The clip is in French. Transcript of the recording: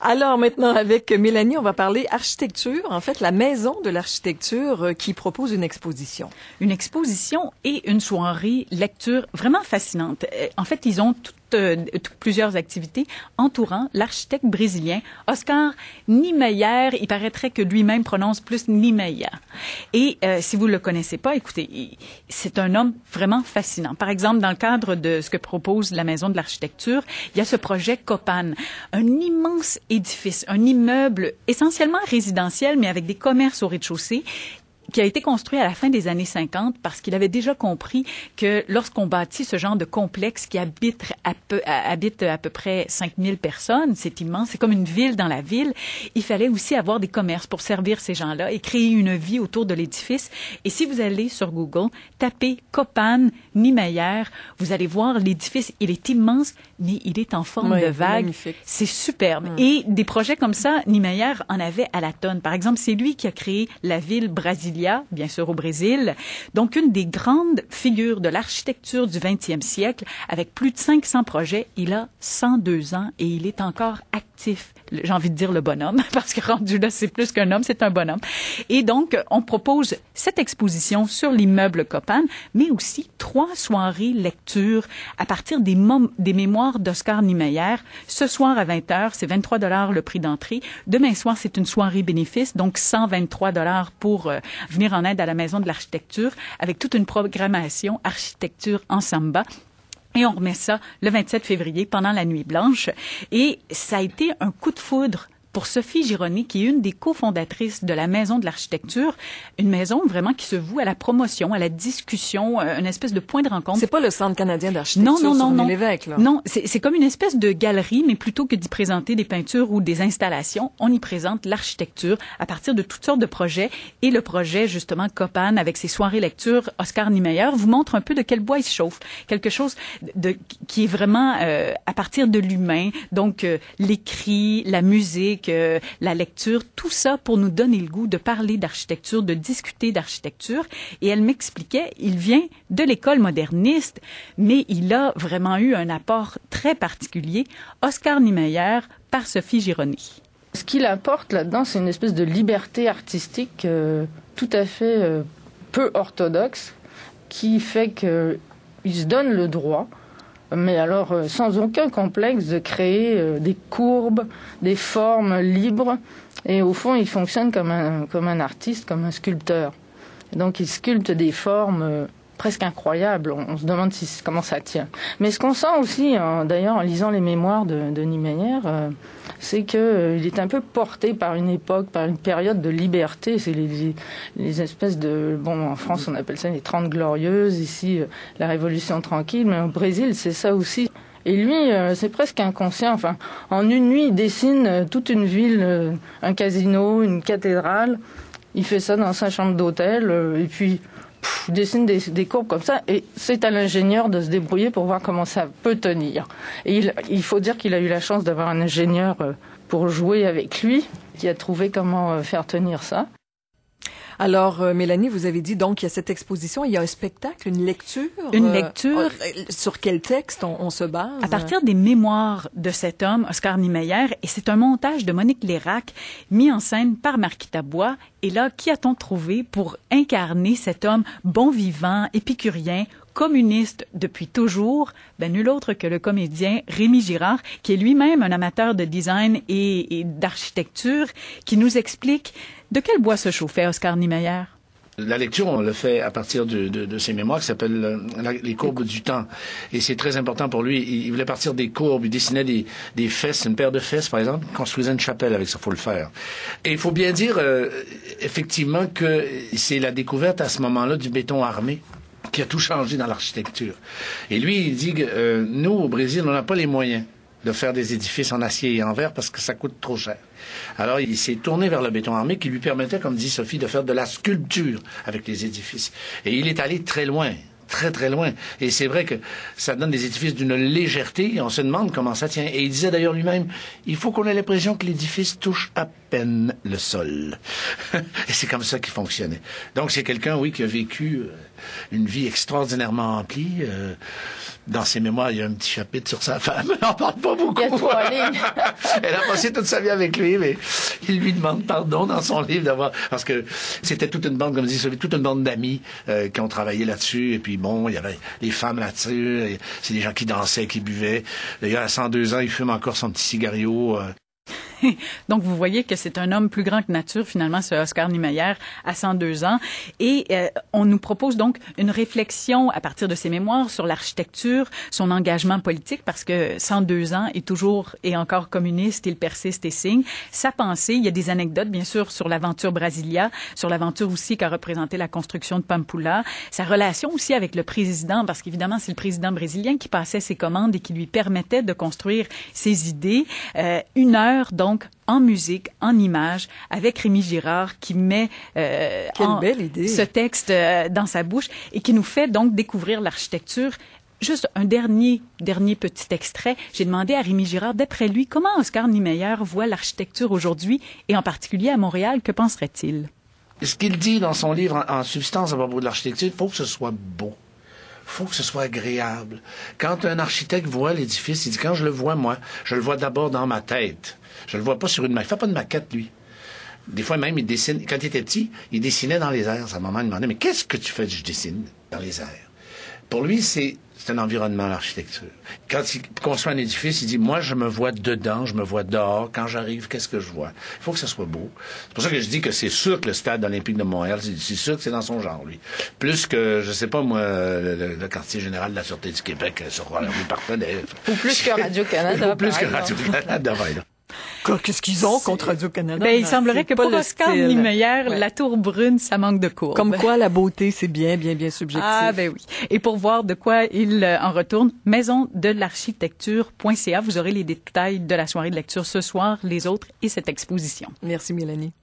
Alors maintenant, avec Mélanie, on va parler architecture. En fait, la Maison de l'architecture qui propose une exposition. Une exposition et une soirée lecture vraiment fascinante. En fait, ils ont plusieurs activités entourant l'architecte brésilien Oscar Niemeyer. Il paraîtrait que lui-même prononce plus Niemeyer. Et si vous le connaissez pas, écoutez, c'est un homme vraiment fascinant. Par exemple, dans le cadre de ce que propose la Maison de l'architecture, il y a ce projet Copan, un immense édifice, un immeuble essentiellement résidentiel, mais avec des commerces au rez-de-chaussée, qui a été construit à la fin des années 50 parce qu'il avait déjà compris que lorsqu'on bâtit ce genre de complexe qui habite à peu près 5000 personnes, c'est immense, c'est comme une ville dans la ville, il fallait aussi avoir des commerces pour servir ces gens-là et créer une vie autour de l'édifice. Et si vous allez sur Google, tapez Copan Niemeyer, vous allez voir l'édifice, il est immense, mais il est en forme de vague. Magnifique. C'est superbe. Et des projets comme ça, Niemeyer en avait à la tonne. Par exemple, c'est lui qui a créé la ville brésilienne, bien sûr au Brésil, donc une des grandes figures de l'architecture du 20e siècle, avec plus de 500 projets. Il a 102 ans et il est encore actif. J'ai envie de dire le bonhomme, parce que rendu là, c'est plus qu'un homme, c'est un bonhomme. Et donc, on propose cette exposition sur l'immeuble Copan, mais aussi 3 soirées lecture à partir des mémoires d'Oscar Niemeyer. Ce soir à 20h, c'est 23 $ le prix d'entrée. Demain soir, c'est une soirée bénéfice, donc 123 $ pour venir en aide à la Maison de l'architecture, avec toute une programmation architecture en samba. Et on remet ça le 27 février pendant la Nuit Blanche. Et ça a été un coup de foudre pour Sophie Gironi, qui est une des cofondatrices de la Maison de l'architecture, une maison vraiment qui se voue à la promotion, à la discussion, une espèce de point de rencontre. C'est pas le Centre canadien d'architecture sur L'évêque, là. Non, c'est comme une espèce de galerie, mais plutôt que d'y présenter des peintures ou des installations, on y présente l'architecture à partir de toutes sortes de projets. Et le projet, justement, Copan, avec ses soirées lecture, Oscar Niemeyer, vous montre un peu de quel bois il se chauffe. Quelque chose qui est vraiment à partir de l'humain. Donc, l'écrit, la musique, la lecture, tout ça pour nous donner le goût de parler d'architecture, de discuter d'architecture. Et elle m'expliquait, il vient de l'école moderniste, mais il a vraiment eu un apport très particulier. Oscar Niemeyer par Sophie Gironi. Ce qu'il apporte là-dedans, c'est une espèce de liberté artistique tout à fait peu orthodoxe, qui fait qu'il se donne le droit, mais alors sans aucun complexe, de créer des courbes, des formes libres. Et au fond, il fonctionne comme un artiste, comme un sculpteur. Et donc il sculpte des formes presque incroyables. On se demande comment ça tient. Mais ce qu'on sent aussi, d'ailleurs, en lisant les mémoires de Niemeyer, c'est qu'il est un peu porté par une époque, par une période de liberté. C'est les espèces de... Bon, en France, on appelle ça les 30 glorieuses. Ici, la Révolution tranquille. Mais au Brésil, c'est ça aussi. Et lui, c'est presque inconscient. Enfin, en une nuit, il dessine toute une ville, un casino, une cathédrale. Il fait ça dans sa chambre d'hôtel. Et puis... il dessine des courbes comme ça, et c'est à l'ingénieur de se débrouiller pour voir comment ça peut tenir. Et il faut dire qu'il a eu la chance d'avoir un ingénieur pour jouer avec lui, qui a trouvé comment faire tenir ça. Alors, Mélanie, vous avez dit donc qu'il y a cette exposition, il y a un spectacle, une lecture. Une lecture. Sur quel texte on se base? À partir des mémoires de cet homme, Oscar Niemeyer, et c'est un montage de Monique Lérac, mis en scène par Marquita Bois. Et là, qui a-t-on trouvé pour incarner cet homme bon vivant, épicurien, communiste depuis toujours? Nul autre que le comédien Rémi Girard, qui est lui-même un amateur de design et d'architecture, qui nous explique de quel bois se chauffait Oscar Niemeyer. La lecture, on le fait à partir de ses mémoires qui s'appellent les courbes du temps. Et c'est très important pour lui. Il voulait partir des courbes. Il dessinait des fesses, une paire de fesses, par exemple. Il construisait une chapelle avec ça, faut le faire. Et il faut bien dire, effectivement, que c'est la découverte à ce moment-là du béton armé qui a tout changé dans l'architecture. Et lui, il dit que nous, au Brésil, on n'a pas les moyens de faire des édifices en acier et en verre parce que ça coûte trop cher. Alors, il s'est tourné vers le béton armé qui lui permettait, comme dit Sophie, de faire de la sculpture avec les édifices. Et il est allé très loin, très, très loin. Et c'est vrai que ça donne des édifices d'une légèreté. On se demande comment ça tient. Et il disait d'ailleurs lui-même, il faut qu'on ait l'impression que l'édifice touche à peine le sol. Et c'est comme ça qu'il fonctionnait. Donc c'est quelqu'un, oui, qui a vécu une vie extraordinairement remplie. Dans ses mémoires, il y a un petit chapitre sur sa femme. On n'en parle pas beaucoup. Il y a 3 lignes. Elle a passé toute sa vie avec lui, mais il lui demande pardon dans son livre d'avoir... Parce que c'était toute une bande, comme dit Sophie, toute une bande d'amis qui ont travaillé là-dessus. Et puis bon, il y avait les femmes là-dessus. C'est des gens qui dansaient, qui buvaient. D'ailleurs, à 102 ans, il fume encore son petit cigario. Donc, vous voyez que c'est un homme plus grand que nature, finalement, ce Oscar Niemeyer, à 102 ans. Et on nous propose donc une réflexion à partir de ses mémoires sur l'architecture, son engagement politique, parce que 102 ans est toujours et encore communiste, il persiste et signe. Sa pensée, il y a des anecdotes, bien sûr, sur l'aventure Brasilia, sur l'aventure aussi qu'a représenté la construction de Pampulha, sa relation aussi avec le président, parce qu'évidemment, c'est le président brésilien qui passait ses commandes et qui lui permettait de construire ses idées. 1 heure, donc, en musique, en images, avec Rémi Girard qui met belle idée. Ce texte dans sa bouche et qui nous fait donc découvrir l'architecture. Juste un dernier petit extrait. J'ai demandé à Rémi Girard, d'après lui, comment Oscar Niemeyer voit l'architecture aujourd'hui et en particulier à Montréal, que penserait-il? Ce qu'il dit dans son livre en substance à propos de l'architecture, il faut que ce soit beau. Faut que ce soit agréable. Quand un architecte voit l'édifice, il dit, quand je le vois, moi, je le vois d'abord dans ma tête. Je le vois pas sur une maquette. Il fait pas de maquette, lui. Des fois, même, il dessine. Quand il était petit, il dessinait dans les airs. Sa maman lui demandait, mais qu'est-ce que tu fais? Je dessine dans les airs. Pour lui, c'est un environnement, l'architecture. Quand il construit un édifice, il dit, moi, je me vois dedans, je me vois dehors. Quand j'arrive, qu'est-ce que je vois? Il faut que ça soit beau. C'est pour ça que je dis que c'est sûr que le Stade olympique de Montréal, c'est sûr que c'est dans son genre, lui. Plus que, je sais pas, moi, le quartier général de la Sûreté du Québec sur rue Partenay. Ou plus que Radio-Canada. Ou plus que Radio-Canada, là. Qu'est-ce qu'ils ont contre Radio-Canada? Ben, il semblerait que pour Oscar Niemeyer, la tour brune, ça manque de courbe. Comme quoi, la beauté, c'est bien subjectif. Ah, ben oui. Et pour voir de quoi il en retourne, maisondelarchitecture.ca. Vous aurez les détails de la soirée de lecture ce soir, les autres et cette exposition. Merci, Mélanie.